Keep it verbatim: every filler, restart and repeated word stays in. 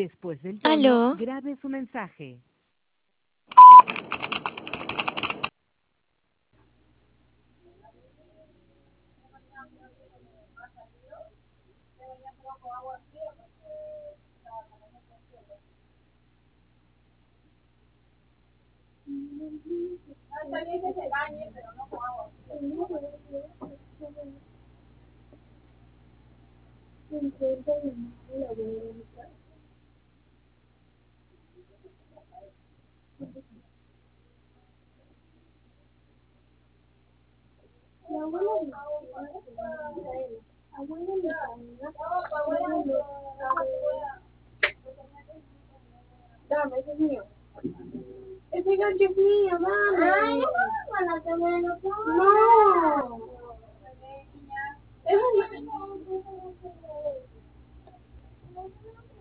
Después del tono, Aló. grabe su mensaje. Está bien que se bañe, pero no con agua. Dame, ese es mío. Ese gancho es mío, dame. Ay, no, para que me lo ponga. No. Es un